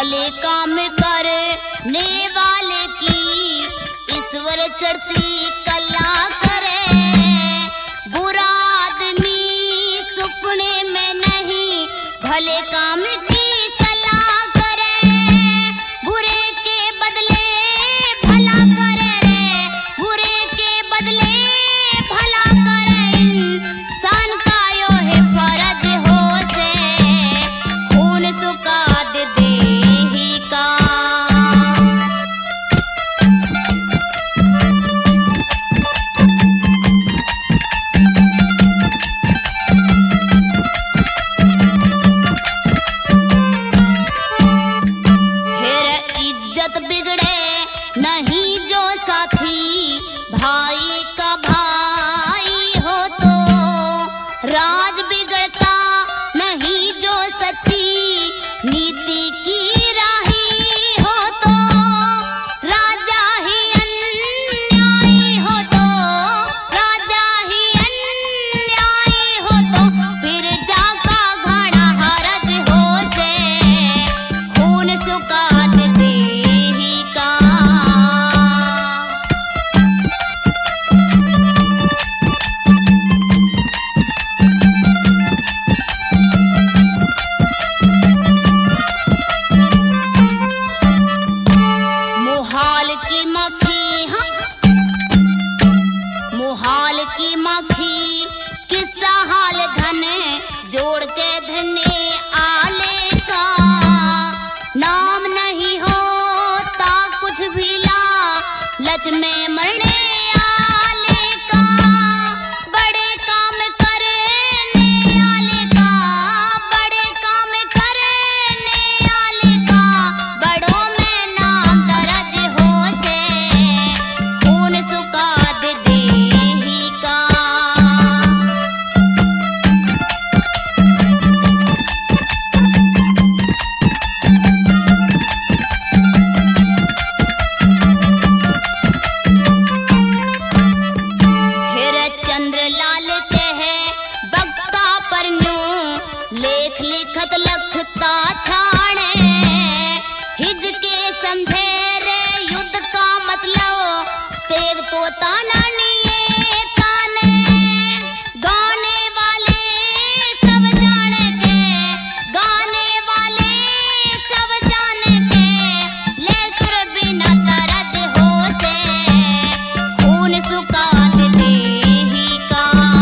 भले काम करने वाले की ईश्वर चढ़ती कला करे। बुरा आदमी सुपने में नहीं भले काम की सलाह करे। बुरे के बदले भला करे रे, बुरे के बदले भला करे। इंसान का यो है फर्ज हो से खून सुखा दे देही का। इज्जत बिगड़े नहीं जो साथी, भाई का भाई हो तो। राज बिगड़ता नहीं जो सच्ची नीति की राही हो तो। राजा ही अन्यायी हो तो, राजा ही अन्यायी हो तो। फिर जाका घड़ा हरज हो से खून सुखा दे देही का। मोहाल की मक्खी, हाँ मोहाल की मक्खी किस्सा हाल धन जोड़ के धने आले का। नाम नहीं होता कुछ भी लालच में मरने आले का। बड़े काम करने आले का, बड़े काम करने आले का। बड़ों में नाम दर्ज हो से खून सुखा दे देही का। चंद्रलाल के है बक्ता पर न्यू लेख लिखत लखता छाणे। हिज के समझे रे युद्ध का मतलब तेग तो ताना निये ताने। गाने वाले सब जाने के, गाने वाले सब जाने के। ले सुर बिना तरज हो से खून सुखा दे देही का।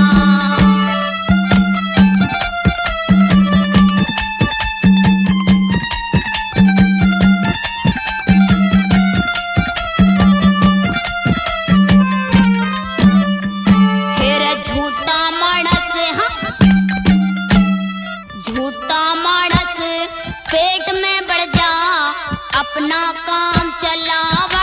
फिर झूठा मानस, हाँ झूठा मानस पेट में बढ़ जा अपना काम चलावा।